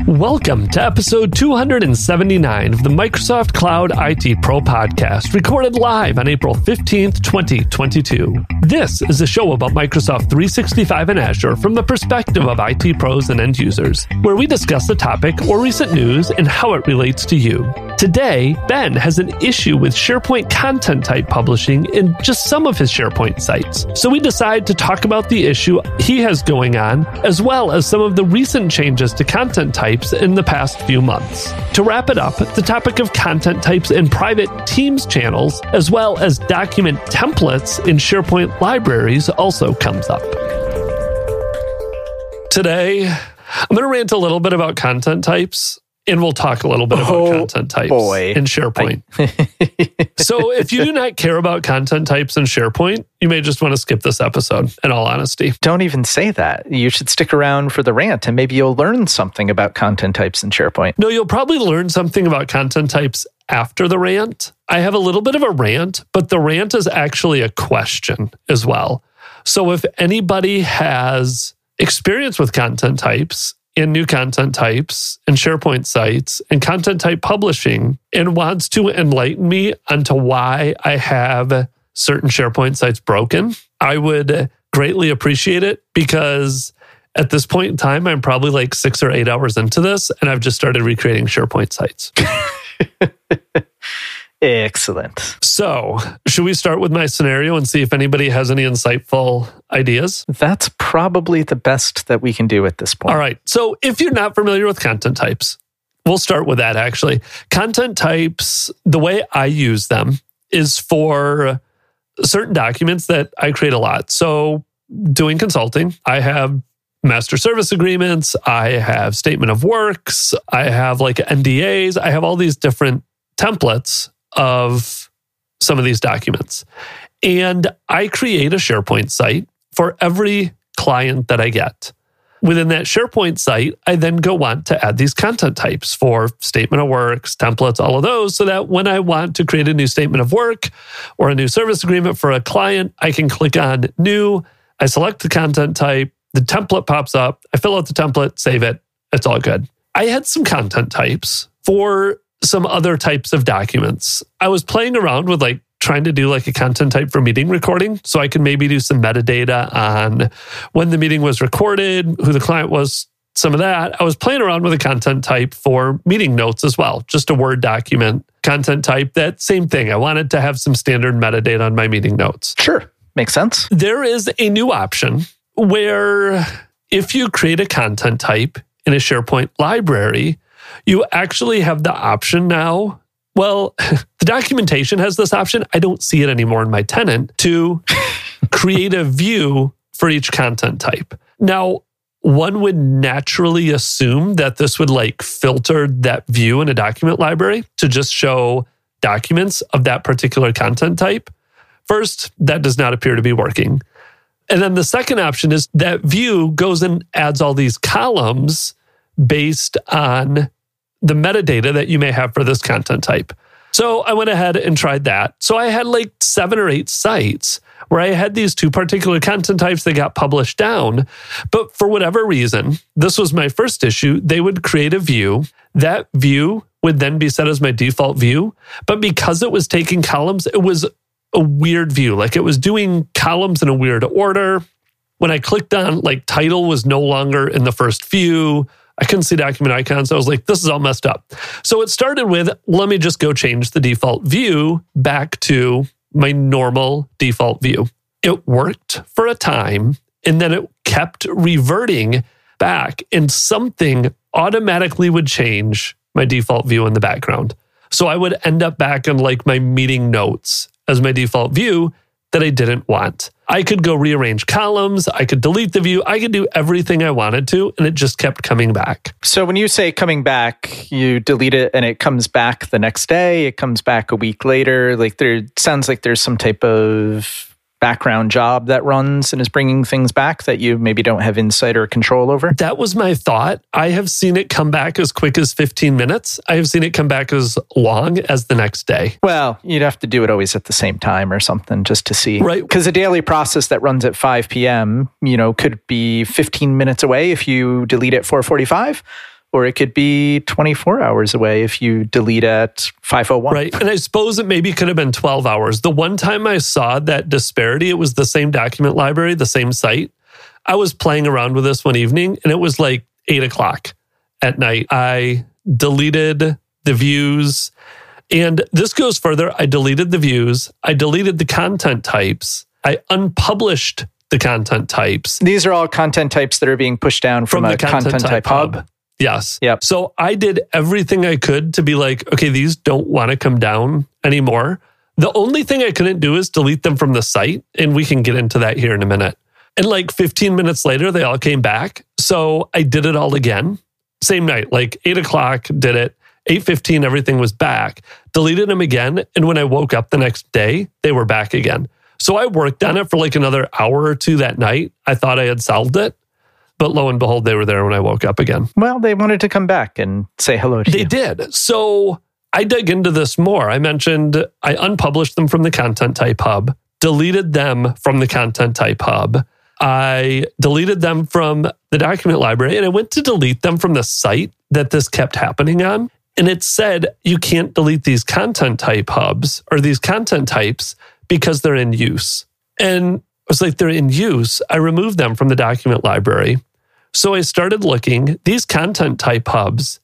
Welcome to episode 279 of the Microsoft Cloud IT Pro Podcast, recorded live on April 15th, 2022. This is a show about Microsoft 365 and Azure from the perspective of IT pros and end users, where we discuss a topic or recent news and how it relates to you. Today, Ben has an issue with SharePoint content type publishing in just some of his SharePoint sites. So we decide to talk about the issue he has going on, as well as some of the recent changes to content types in the past few months. To wrap it up, the topic of content types in private Teams channels, as well as document templates in SharePoint libraries, also comes up. Today, I'm going to rant a little bit about content types. And we'll talk a little bit about content types in SharePoint. So if you do not care about content types in SharePoint, you may just want to skip this episode, in all honesty. Don't even say that. You should stick around for the rant and maybe you'll learn something about content types in SharePoint. No, you'll probably learn something about content types after the rant. I have a little bit of a rant, but the rant is actually a question as well. So if anybody has experience with content types, in new content types and SharePoint sites and content type publishing and wants to enlighten me onto why I have certain SharePoint sites broken, I would greatly appreciate it, because at this point in time, I'm probably like 6 or 8 hours into this and I've just started recreating SharePoint sites. Excellent. So, should we start with my scenario and see if anybody has any insightful ideas? That's probably the best that we can do at this point. All right. So, if you're not familiar with content types, we'll start with that actually. Content types, the way I use them is for certain documents that I create a lot. So, doing consulting, I have master service agreements, I have statement of works, I have like NDAs, I have all these different templates of some of these documents. And I create a SharePoint site for every client that I get. Within that SharePoint site, I then go on to add these content types for statement of works, templates, all of those, so that when I want to create a new statement of work or a new service agreement for a client, I can click on new, I select the content type, the template pops up, I fill out the template, save it, it's all good. I had some content types for some other types of documents. I was playing around with trying to do like a content type for meeting recording. So I could maybe do some metadata on when the meeting was recorded, who the client was, some of that. I was playing around with a content type for meeting notes as well. Just a Word document content type. That same thing. I wanted to have some standard metadata on my meeting notes. Sure. Makes sense. There is a new option where if you create a content type in a SharePoint library, you actually have the option now. Well, the documentation has this option. I don't see it anymore in my tenant to create a view for each content type. Now, one would naturally assume that this would filter that view in a document library to just show documents of that particular content type. First, that does not appear to be working. And then the second option is that view goes and adds all these columns based on the metadata that you may have for this content type. So I went ahead and tried that. So I had 7 or 8 sites where I had these 2 particular content types that got published down. But for whatever reason, this was my first issue, they would create a view. That view would then be set as my default view. But because it was taking columns, it was a weird view. It was doing columns in a weird order. When I clicked on, title was no longer in the first view. I couldn't see document icons. I was like, this is all messed up. So it started with, let me just go change the default view back to my normal default view. It worked for a time, and then it kept reverting back, and something automatically would change my default view in the background. So I would end up back in my meeting notes as my default view that I didn't want. I could go rearrange columns, I could delete the view, I could do everything I wanted to, and it just kept coming back. So when you say coming back, you delete it and it comes back the next day, it comes back a week later. There sounds like there's some type of background job that runs and is bringing things back that you maybe don't have insight or control over? That was my thought. I have seen it come back as quick as 15 minutes. I have seen it come back as long as the next day. Well, you'd have to do it always at the same time or something just to see. Right. Because a daily process that runs at 5 p.m., could be 15 minutes away if you delete at 4:45. or it could be 24 hours away if you delete at 5:01. Right. And I suppose it maybe could have been 12 hours. The one time I saw that disparity, it was the same document library, the same site. I was playing around with this one evening and it was like 8 o'clock at night. I deleted the views. And this goes further. I deleted the views. I deleted the content types. I unpublished the content types. These are all content types that are being pushed down from a content type hub. Yes. Yep. So I did everything I could to be like, okay, these don't want to come down anymore. The only thing I couldn't do is delete them from the site. And we can get into that here in a minute. And like 15 minutes later, they all came back. So I did it all again. Same night, like 8 o'clock, did it. 8:15, everything was back. Deleted them again. And when I woke up the next day, they were back again. So I worked on it for like another hour or two that night. I thought I had solved it. But lo and behold, they were there when I woke up again. Well, they wanted to come back and say hello to you. They did. So I dug into this more. I mentioned I unpublished them from the content type hub, deleted them from the content type hub. I deleted them from the document library, and I went to delete them from the site that this kept happening on. And it said, you can't delete these content type hubs or these content types because they're in use. And I was like, they're in use. I removed them from the document library. So I started looking. These content type hubs,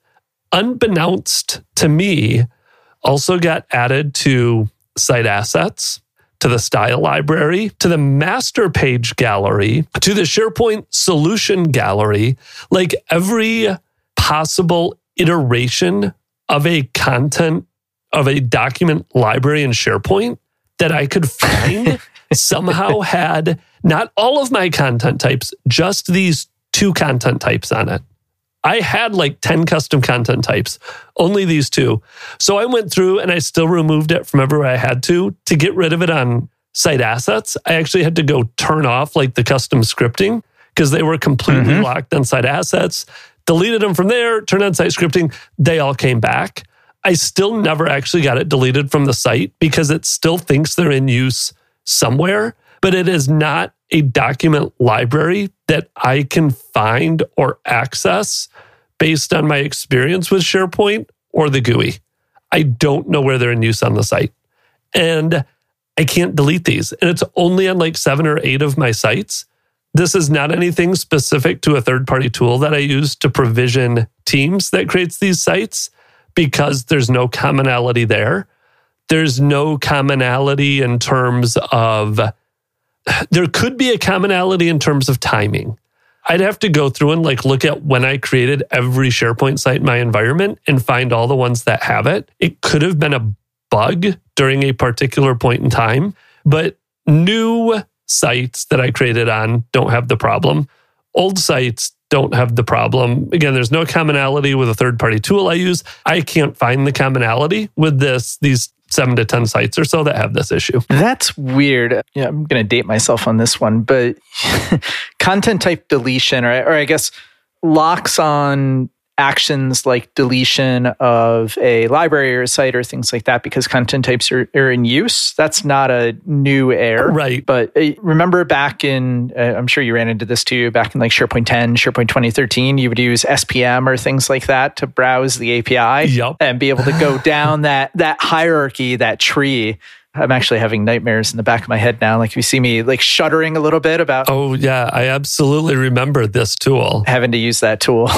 unbeknownst to me, also got added to site assets, to the style library, to the master page gallery, to the SharePoint solution gallery, like every possible iteration of a content of a document library in SharePoint that I could find somehow had not all of my content types, just these 2 content types on it. I had like 10 custom content types, only these 2. So I went through and I still removed it from everywhere I had to get rid of it on site assets. I actually had to go turn off like the custom scripting because they were completely locked on site assets. Deleted them from there, turned on site scripting. They all came back. I still never actually got it deleted from the site because it still thinks they're in use somewhere, but it is not a document library that I can find or access based on my experience with SharePoint or the GUI. I don't know where they're in use on the site. And I can't delete these. And it's only on like 7 or 8 of my sites. This is not anything specific to a third-party tool that I use to provision teams that creates these sites because there's no commonality there. There's no commonality in terms of, there could be a commonality in terms of timing. I'd have to go through and like look at when I created every SharePoint site in my environment and find all the ones that have it. It could have been a bug during a particular point in time, but new sites that I created on don't have the problem. Old sites don't have the problem. Again, there's no commonality with a third-party tool I use. I can't find the commonality with these 7 to 10 sites or so that have this issue. That's weird. Yeah, I'm going to date myself on this one, but content type deletion, or I guess locks on actions like deletion of a library or a site or things like that because content types are in use. That's not a new error. Right. But remember back in, I'm sure you ran into this too, back in like SharePoint 10, SharePoint 2013, you would use SPM or things like that to browse the API and be able to go down that hierarchy, that tree. I'm actually having nightmares in the back of my head now. Like you see me like shuddering a little bit about. Oh yeah, I absolutely remember this tool. Having to use that tool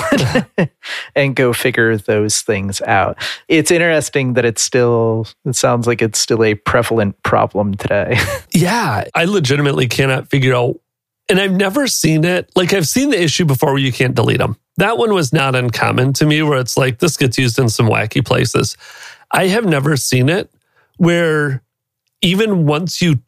and go figure those things out. It's interesting that it sounds like it's still a prevalent problem today. Yeah, I legitimately cannot figure out, and I've never seen it. Like I've seen the issue before where you can't delete them. That one was not uncommon to me where it's like this gets used in some wacky places. I have never seen it where even once you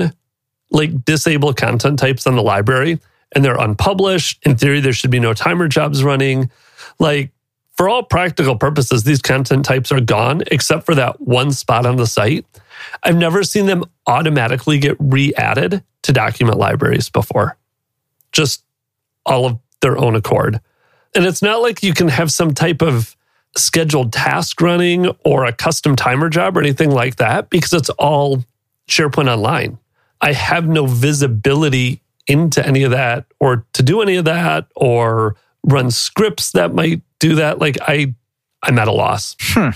disable content types on the library and they're unpublished, in theory, there should be no timer jobs running. Like for all practical purposes, these content types are gone except for that one spot on the site. I've never seen them automatically get re-added to document libraries before. Just all of their own accord. And it's not like you can have some type of scheduled task running or a custom timer job or anything like that because it's all SharePoint Online. I have no visibility into any of that or to do any of that or run scripts that might do that, like I'm at a loss.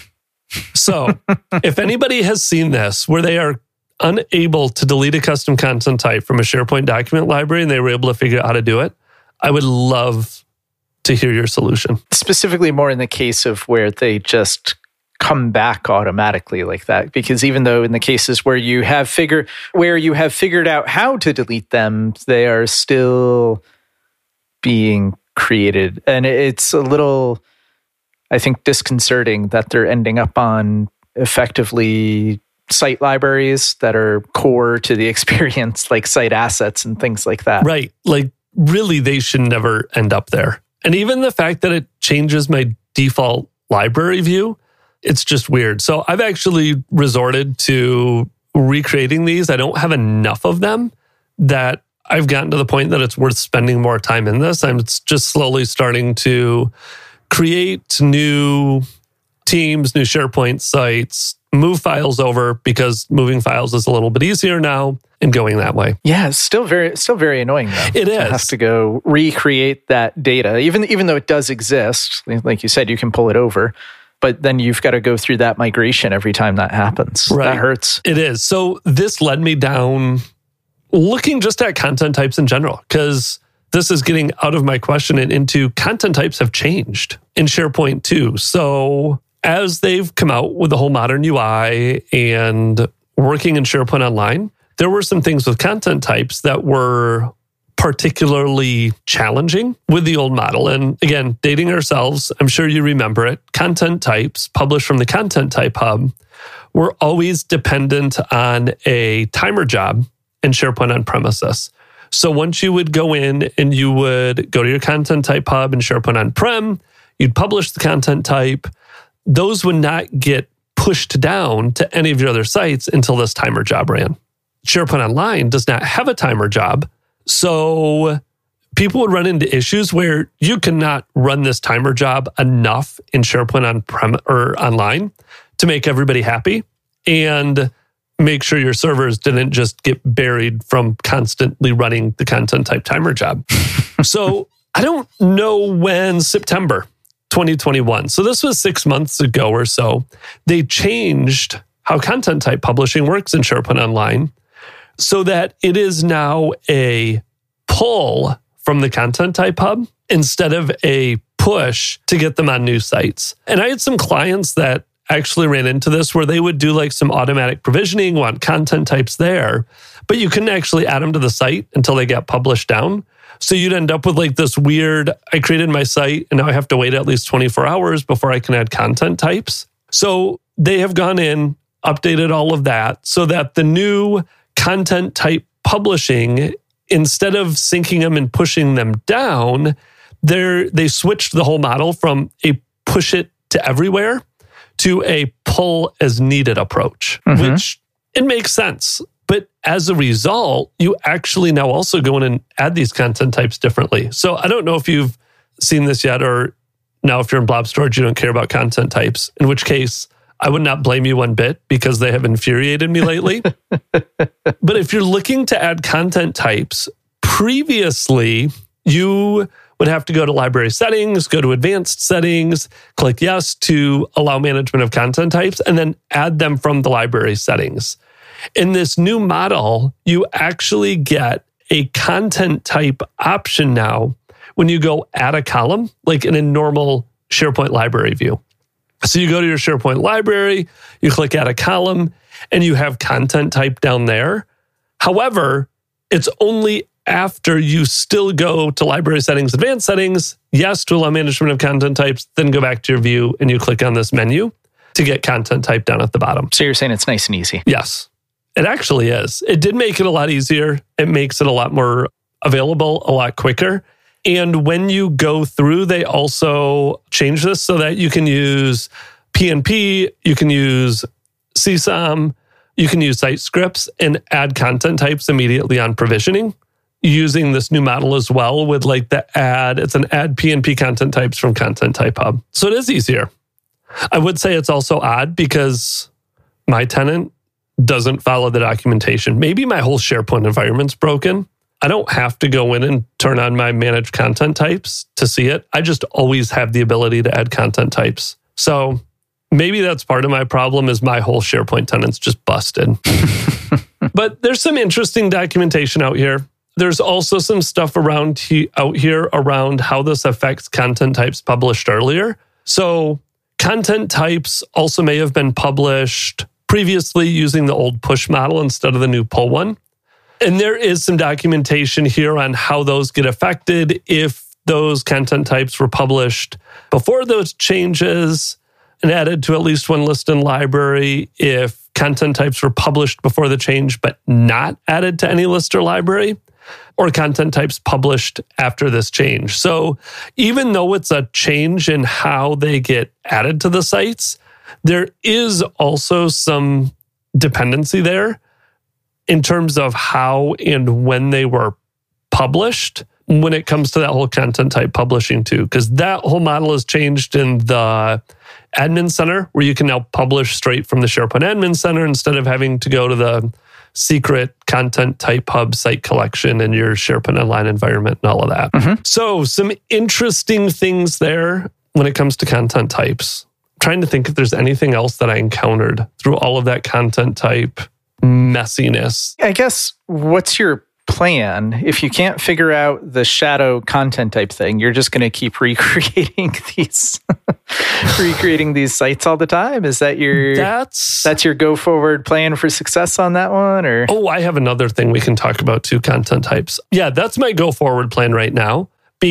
So if anybody has seen this, where they are unable to delete a custom content type from a SharePoint document library and they were able to figure out how to do it, I would love to hear your solution. Specifically more in the case of where they just come back automatically like that. Because even though in the cases where you have figured out how to delete them, they are still being created. And it's a little, I think, disconcerting that they're ending up on effectively site libraries that are core to the experience, like site assets and things like that. Right. Like, really, they should never end up there. And even the fact that it changes my default library view, it's just weird. So I've actually resorted to recreating these. I don't have enough of them that I've gotten to the point that it's worth spending more time in this. I'm just slowly starting to create new teams, new SharePoint sites, move files over, because moving files is a little bit easier now and going that way. Yeah, it's still very annoying though. It is. To have to go recreate that data, even though it does exist. Like you said, you can pull it over, but then you've got to go through that migration every time that happens. Right. That hurts. It is. So this led me down looking just at content types in general, because this is getting out of my question and into content types have changed in SharePoint too. So as they've come out with the whole modern UI and working in SharePoint Online, there were some things with content types that were particularly challenging with the old model. And again, dating ourselves, I'm sure you remember it. Content types published from the Content Type Hub were always dependent on a timer job in SharePoint on-premises. So once you would go in and you would go to your Content Type Hub in SharePoint on-prem, you'd publish the content type. Those would not get pushed down to any of your other sites until this timer job ran. SharePoint Online does not have a timer job. So people would run into issues where you cannot run this timer job enough in SharePoint on-prem or online to make everybody happy and make sure your servers didn't just get buried from constantly running the content type timer job. So I don't know when, September 2021. So this was 6 months ago or so. They changed how content type publishing works in SharePoint Online so that it is now a pull from the Content Type Hub instead of a push to get them on new sites. And I had some clients that actually ran into this where they would do like some automatic provisioning, want content types there, but you couldn't actually add them to the site until they got published down. So you'd end up with like this weird, I created my site and now I have to wait at least 24 hours before I can add content types. So they have gone in, updated all of that so that the new content type publishing, instead of syncing them and pushing them down, they switched the whole model from a push it to everywhere to a pull as needed approach, which it makes sense. But as a result, you actually now also go in and add these content types differently. So I don't know if you've seen this yet, or now if you're in Blob Storage, you don't care about content types, in which case I would not blame you one bit because they have infuriated me lately. But if you're looking to add content types, previously you would have to go to library settings, go to advanced settings, click yes to allow management of content types, and then add them from the library settings. In this new model, you actually get a content type option now when you go add a column, like in a normal SharePoint library view. So you go to your SharePoint library, you click add a column, and you have content type down there. However, it's only after you still go to library settings, advanced settings, yes to allow management of content types, then go back to your view and you click on this menu to get content type down at the bottom. So you're saying it's nice and easy? Yes, it actually is. It did make it a lot easier. It makes it a lot more available, a lot quicker. And when you go through, they also change this so that you can use PNP, you can use CSOM, you can use site scripts and add content types immediately on provisioning using this new model as well with like the add, it's an add PNP content types from Content Type Hub. So it is easier. I would say it's also odd because my tenant doesn't follow the documentation. Maybe my whole SharePoint environment's broken, I don't have to go in and turn on my manage content types to see it. I just always have the ability to add content types. So maybe that's part of my problem is my whole SharePoint tenant's just busted. But there's some interesting documentation out here. There's also some stuff out here around how this affects content types published earlier. So content types also may have been published previously using the old push model instead of the new pull one. And there is some documentation here on how those get affected if those content types were published before those changes and added to at least one list in library, if content types were published before the change but not added to any list or library, or content types published after this change. So even though it's a change in how they get added to the sites, there is also some dependency there in terms of how and when they were published when it comes to that whole content type publishing too, because that whole model has changed in the admin center where you can now publish straight from the SharePoint admin center instead of having to go to the secret content type hub site collection in your SharePoint Online environment and all of that. Mm-hmm. So some interesting things there when it comes to content types. I'm trying to think if there's anything else that I encountered through all of that content type messiness. I guess, what's your plan? If you can't figure out the shadow content type thing, you're just going to keep recreating these sites all the time? Is that that's your go forward plan for success on that one? Or I have another thing we can talk about too, content types. Yeah, that's my go forward plan right now,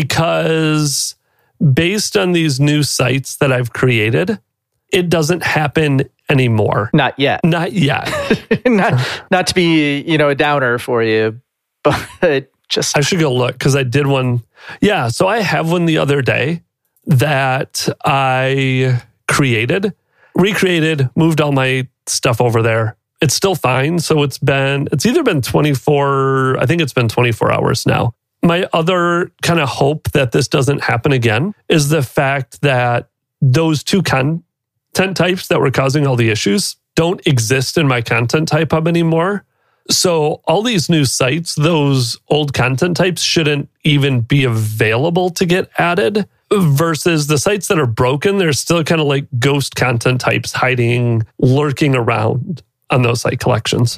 because based on these new sites that I've created, it doesn't happen anymore. Not yet. Not yet. not to be, a downer for you, but just... I should go look because I did one. Yeah, so I have one the other day that I recreated, moved all my stuff over there. It's still fine. So it's either been 24, I think it's been 24 hours now. My other kind of hope that this doesn't happen again is the fact that those two content types that were causing all the issues don't exist in my content type hub anymore. So all these new sites, those old content types shouldn't even be available to get added, versus the sites that are broken, they're still kind of like ghost content types lurking around on those site collections.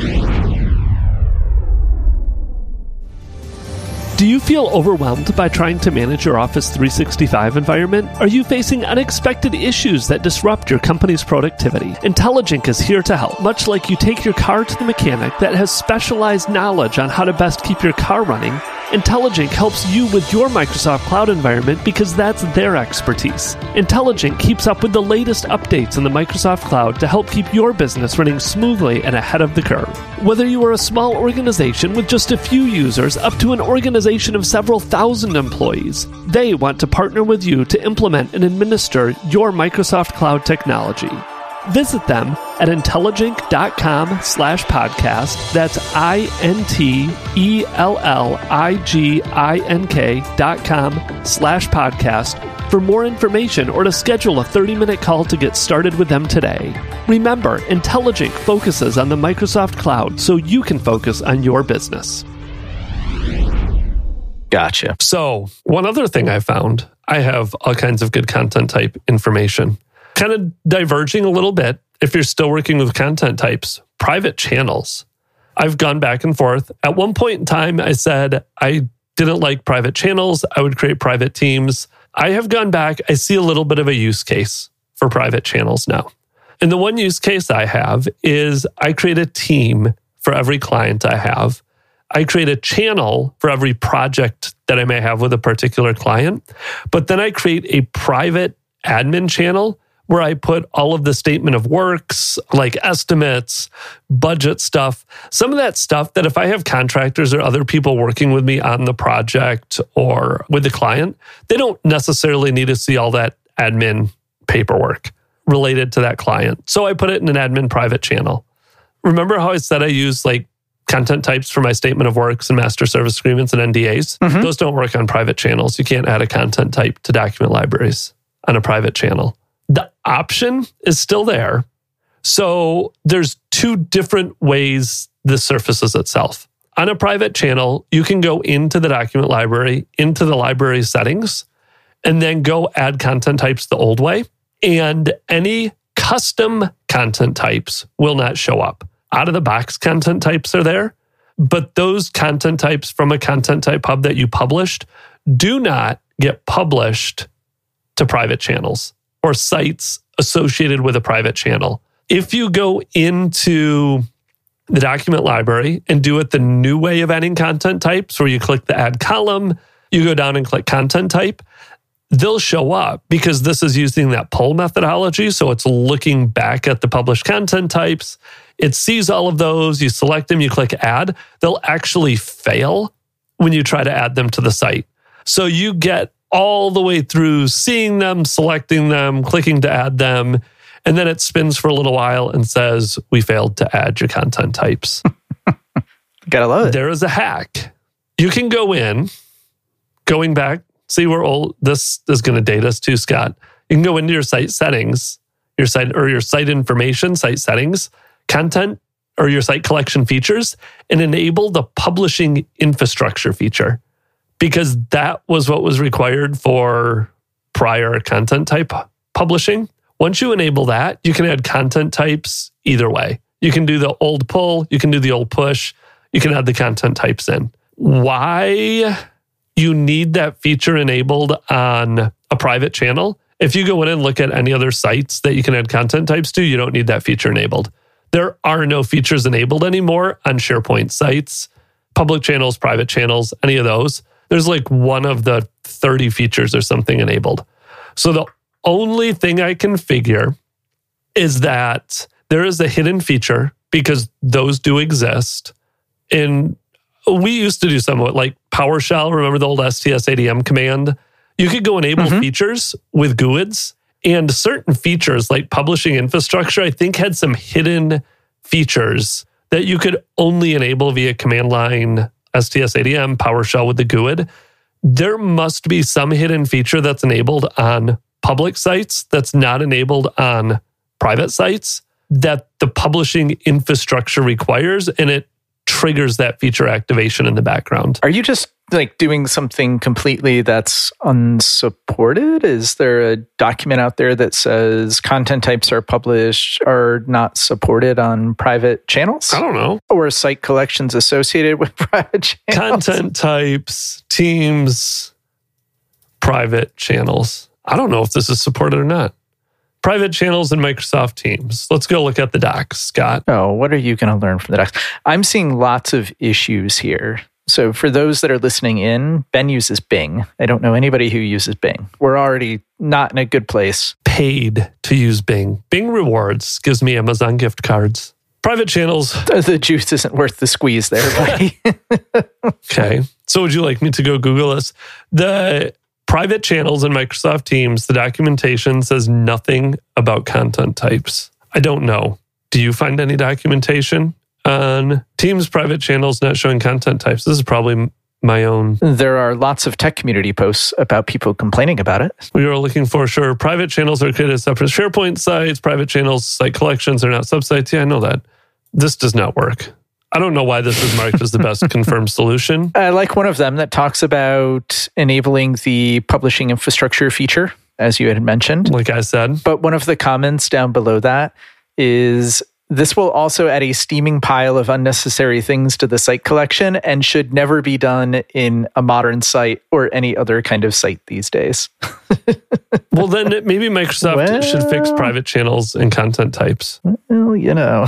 Do you feel overwhelmed by trying to manage your Office 365 environment? Are you facing unexpected issues that disrupt your company's productivity? IntelliJink is here to help. Much like you take your car to the mechanic that has specialized knowledge on how to best keep your car running, IntelliJink helps you with your Microsoft Cloud environment because that's their expertise. IntelliJink keeps up with the latest updates in the Microsoft Cloud to help keep your business running smoothly and ahead of the curve. Whether you are a small organization with just a few users up to an organization of several thousand employees, they want to partner with you to implement and administer your Microsoft Cloud technology. Visit them at IntelliJink.com/podcast. That's IntelliJink.com/podcast for more information or to schedule a 30-minute call to get started with them today. Remember, IntelliJink focuses on the Microsoft Cloud so you can focus on your business. Gotcha. So, one other thing I found, I have all kinds of good content type information. Kind of diverging a little bit, if you're still working with content types, private channels. I've gone back and forth. At one point in time, I said I didn't like private channels. I would create private teams. I have gone back. I see a little bit of a use case for private channels now. And the one use case I have is I create a team for every client I have. I create a channel for every project that I may have with a particular client. But then I create a private admin channel where I put all of the statement of works, like estimates, budget stuff, some of that stuff that if I have contractors or other people working with me on the project or with the client, they don't necessarily need to see all that admin paperwork related to that client. So I put it in an admin private channel. Remember how I said I use like content types for my statement of works and master service agreements and NDAs? Mm-hmm. Those don't work on private channels. You can't add a content type to document libraries on a private channel. The option is still there. So there's two different ways this surfaces itself. on a private channel, you can go into the document library, into the library settings, and then go add content types the old way. And any custom content types will not show up. Out of the box content types are there, but those content types from a content type hub that you published do not get published to private channels or sites associated with a private channel. If you go into the document library and do it the new way of adding content types, where you click the add column, you go down and click content type, they'll show up because this is using that pull methodology. So it's looking back at the published content types. It sees all of those. You select them, you click add. They'll actually fail when you try to add them to the site. So you get all the way through seeing them, selecting them, clicking to add them, and then it spins for a little while and says, we failed to add your content types. Gotta love it. There is a hack. You can go in, going back, see where this is going to date us too, Scott. You can go into your site settings, your site information, site settings, content, or your site collection features, and enable the publishing infrastructure feature, because that was what was required for prior content type publishing. Once you enable that, you can add content types either way. You can do the old pull, you can do the old push, you can add the content types in. Why you need that feature enabled on a private channel? If you go in and look at any other sites that you can add content types to, you don't need that feature enabled. There are no features enabled anymore on SharePoint sites, public channels, private channels, any of those. There's like one of the 30 features or something enabled. So the only thing I can figure is that there is a hidden feature, because those do exist. And we used to do somewhat like PowerShell. Remember the old STS-ADM command? You could go enable features with GUIDs, and certain features like publishing infrastructure, I think, had some hidden features that you could only enable via command line STS-ADM, PowerShell with the GUID. There must be some hidden feature that's enabled on public sites that's not enabled on private sites that the publishing infrastructure requires, and it triggers that feature activation in the background. Are you just like doing something completely that's unsupported? Is there a document out there that says content types are not supported on private channels? I don't know. Or site collections associated with private channels? Content types, teams, private channels. I don't know if this is supported or not. Private channels in Microsoft Teams. Let's go look at the docs, Scott. Oh, what are you going to learn from the docs? I'm seeing lots of issues here. So for those that are listening in, Ben uses Bing. I don't know anybody who uses Bing. We're already not in a good place. Paid to use Bing. Bing Rewards gives me Amazon gift cards. Private channels. The juice isn't worth the squeeze there, buddy. Okay. So would you like me to go Google this? The private channels in Microsoft Teams, the documentation says nothing about content types. I don't know. Do you find any documentation on Teams private channels not showing content types? This is probably my own. There are lots of tech community posts about people complaining about it. We are looking for, sure, private channels are created as separate SharePoint sites. Private channels, site collections are not subsites. Yeah, I know that. This does not work. I don't know why this is marked as the best confirmed solution. I like one of them that talks about enabling the publishing infrastructure feature, as you had mentioned. Like I said. But one of the comments down below that is, this will also add a steaming pile of unnecessary things to the site collection and should never be done in a modern site or any other kind of site these days. Well, then maybe Microsoft should fix private channels and content types. Well, you know.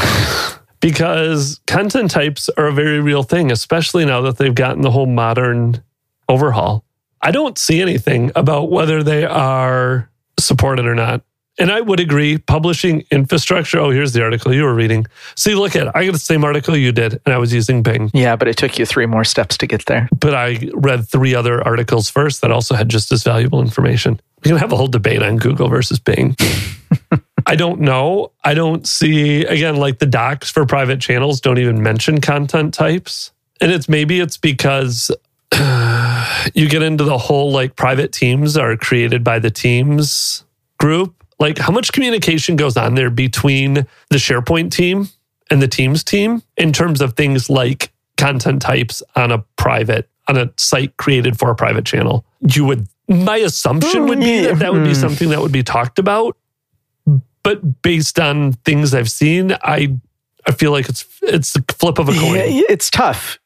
Because content types are a very real thing, especially now that they've gotten the whole modern overhaul. I don't see anything about whether they are supported or not. And I would agree, publishing infrastructure. Oh, here's the article you were reading. See, look at it. I got the same article you did, and I was using Bing. Yeah, but it took you 3 more steps to get there. But I read 3 other articles first that also had just as valuable information. We can have a whole debate on Google versus Bing. I don't know. I don't see, again, like the docs for private channels don't even mention content types. And maybe it's because you get into the whole like private teams are created by the Teams group. Like how much communication goes on there between the SharePoint team and the Teams team in terms of things like content types on a site created for a private channel. My assumption would be that would be something that would be talked about. But based on things I've seen, I feel like it's the flip of a coin. Yeah, it's tough.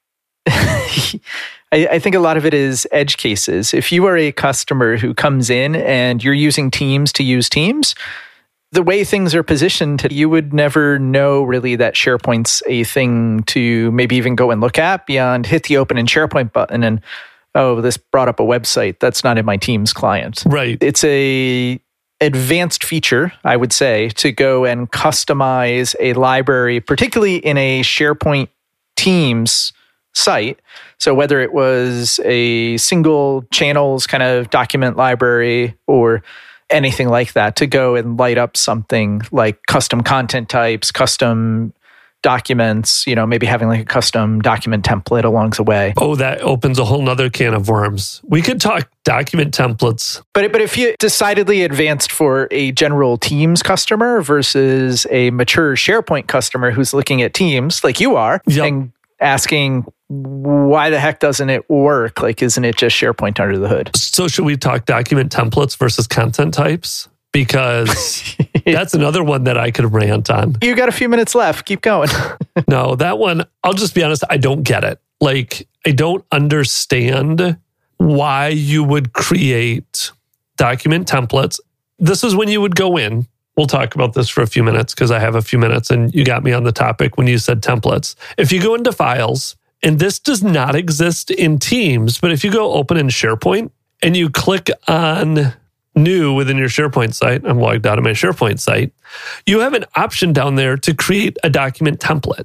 I think a lot of it is edge cases. If you are a customer who comes in and you're using Teams to use Teams, the way things are positioned, you would never know really that SharePoint's a thing to maybe even go and look at beyond hit the open in SharePoint button and, oh, this brought up a website that's not in my Teams client. Right. It's a advanced feature, I would say, to go and customize a library, particularly in a SharePoint Teams site. So whether it was a single channels kind of document library or anything like that, to go and light up something like custom content types, custom documents, maybe having like a custom document template along the way. Oh, that opens a whole nother can of worms. We could talk document templates. But if you decidedly advanced for a general Teams customer versus a mature SharePoint customer who's looking at Teams like you are, and asking, why the heck doesn't it work? Like, isn't it just SharePoint under the hood? So should we talk document templates versus content types? Because that's another one that I could rant on. You got a few minutes left. Keep going. No, that one, I'll just be honest, I don't get it. Like, I don't understand why you would create document templates. This is when you would go in. We'll talk about this for a few minutes because I have a few minutes and you got me on the topic when you said templates. If you go into files, and this does not exist in Teams, but if you go open in SharePoint and you click on new within your SharePoint site, I'm logged out of my SharePoint site, you have an option down there to create a document template.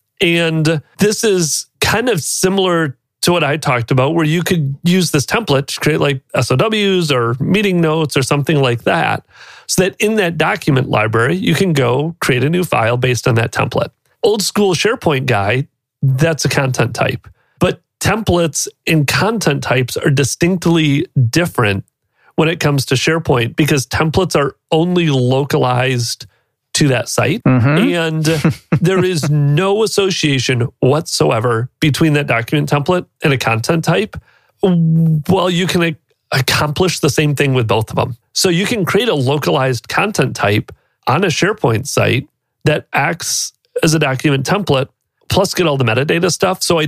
And this is kind of similar to what I talked about, where you could use this template to create like SOWs or meeting notes or something like that, so that in that document library, you can go create a new file based on that template. Old school SharePoint guy, that's a content type. But templates and content types are distinctly different when it comes to SharePoint because templates are only localized to that site. And there is no association whatsoever between that document template and a content type. Well, you can accomplish the same thing with both of them. So you can create a localized content type on a SharePoint site that acts as a document template, plus get all the metadata stuff. So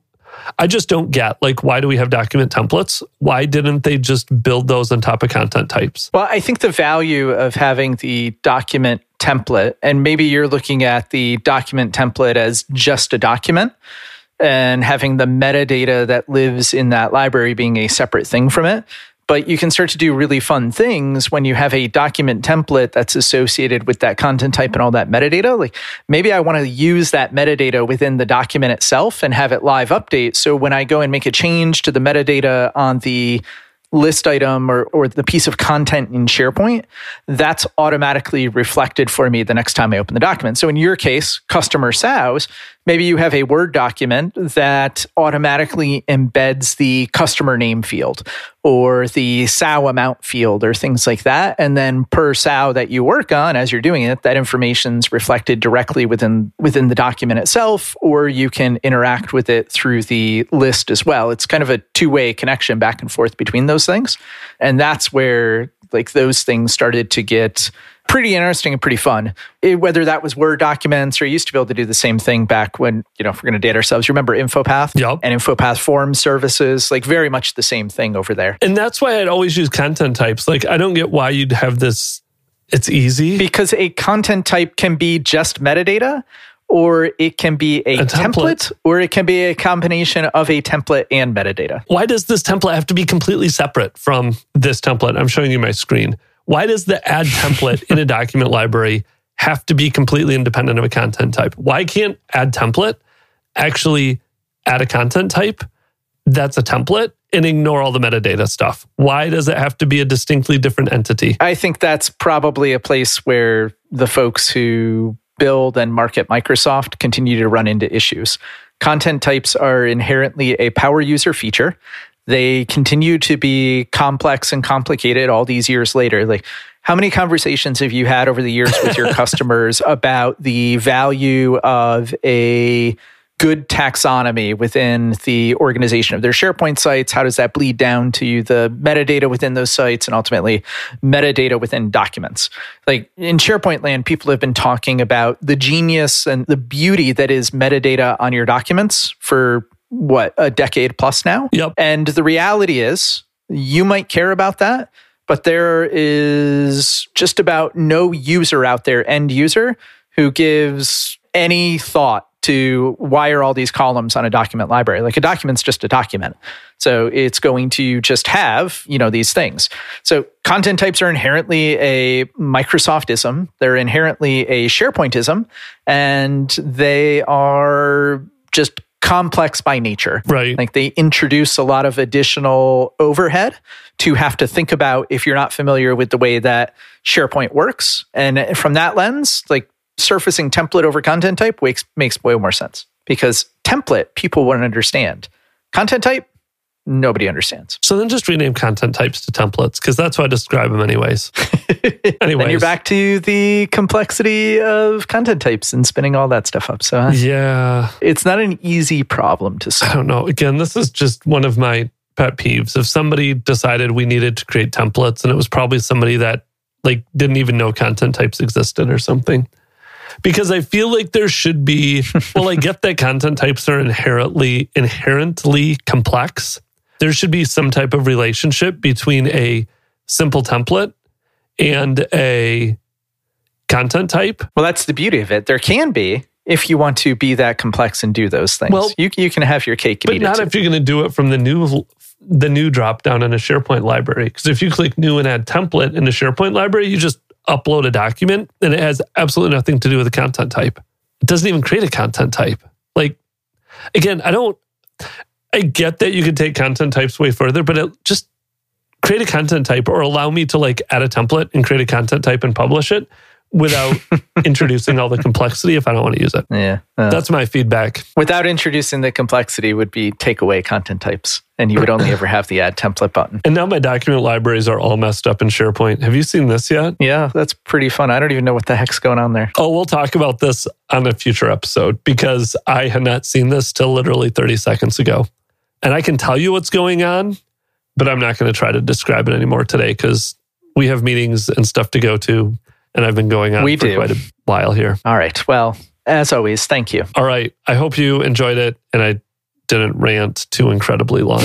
I just don't get, like, why do we have document templates? Why didn't they just build those on top of content types? Well, I think the value of having the document template, and maybe you're looking at the document template as just a document and having the metadata that lives in that library being a separate thing from it. But you can start to do really fun things when you have a document template that's associated with that content type and all that metadata. Like maybe I want to use that metadata within the document itself and have it live update. So when I go and make a change to the metadata on the list item or the piece of content in SharePoint, that's automatically reflected for me the next time I open the document. So in your case, customer SOWs, maybe you have a Word document that automatically embeds the customer name field or the SOW amount field or things like that. And then per SOW that you work on as you're doing it, that information's reflected directly within the document itself, or you can interact with it through the list as well. It's kind of a two-way connection back and forth between those things. And that's where like those things started to get pretty interesting and pretty fun. Whether that was Word documents or you used to be able to do the same thing back when, if we're going to date ourselves, you remember InfoPath? Yep. And InfoPath form services, like very much the same thing over there. And that's why I'd always use content types. Like, I don't get why you'd have this. It's easy. Because a content type can be just metadata, or it can be a template, or it can be a combination of a template and metadata. Why does this template have to be completely separate from this template? I'm showing you my screen. Why does the add template in a document library have to be completely independent of a content type? Why can't add template actually add a content type that's a template and ignore all the metadata stuff? Why does it have to be a distinctly different entity? I think that's probably a place where the folks who build and market Microsoft continue to run into issues. Content types are inherently a power user feature. They continue to be complex and complicated all these years later. Like, how many conversations have you had over the years with your customers about the value of a good taxonomy within the organization of their SharePoint sites. How does that bleed down to the metadata within those sites and ultimately metadata within documents? Like in SharePoint land, people have been talking about the genius and the beauty that is metadata on your documents for a decade plus now. Yep. And the reality is you might care about that, but there is just about no user out there, end user, who gives any thought to why are all these columns on a document library? Like a document's just a document. So it's going to just have, these things. So content types are inherently a Microsoftism. They're inherently a SharePointism, and they are just complex by nature. Right. Like they introduce a lot of additional overhead to have to think about if you're not familiar with the way that SharePoint works. And from that lens, like surfacing template over content type makes way more sense, because template, people wouldn't understand. Content type, nobody understands. So then just rename content types to templates, because that's how I describe them anyways. Then you're back to the complexity of content types and spinning all that stuff up. So yeah, it's not an easy problem to solve. I don't know. Again, this is just one of my pet peeves. If somebody decided we needed to create templates, and it was probably somebody that didn't even know content types existed or something. Because I feel like there should be, I get that content types are inherently complex. There should be some type of relationship between a simple template and a content type. Well, that's the beauty of it. There can be, if you want to be that complex and do those things. Well, you can have your cake and eat it. But not if you're going to do it from the new drop down in a SharePoint library. Because if you click new and add template in the SharePoint library, you just upload a document and it has absolutely nothing to do with the content type. It doesn't even create a content type. Again, I get that you could take content types way further, but just create a content type, or allow me to add a template and create a content type and publish it without introducing all the complexity if I don't want to use it. Yeah. That's my feedback. Without introducing the complexity would be take away content types, and you would only ever have the add template button. And now my document libraries are all messed up in SharePoint. Have you seen this yet? Yeah, that's pretty fun. I don't even know what the heck's going on there. Oh, we'll talk about this on a future episode, because I had not seen this till literally 30 seconds ago. And I can tell you what's going on, but I'm not going to try to describe it anymore today, because we have meetings and stuff to go to. And I've been going on for quite a while here. All right. Well, as always, thank you. All right. I hope you enjoyed it and I didn't rant too incredibly long.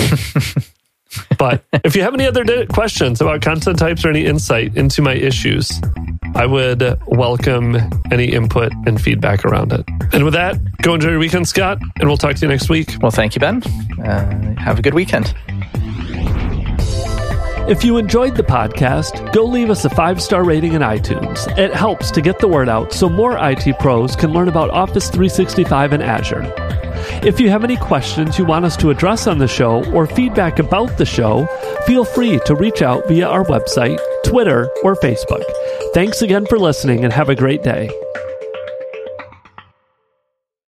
But if you have any other questions about content types or any insight into my issues, I would welcome any input and feedback around it. And with that, go enjoy your weekend, Scott, and we'll talk to you next week. Well, thank you, Ben. Have a good weekend. If you enjoyed the podcast, go leave us a 5-star rating in iTunes. It helps to get the word out so more IT pros can learn about Office 365 and Azure. If you have any questions you want us to address on the show or feedback about the show, feel free to reach out via our website, Twitter, or Facebook. Thanks again for listening and have a great day.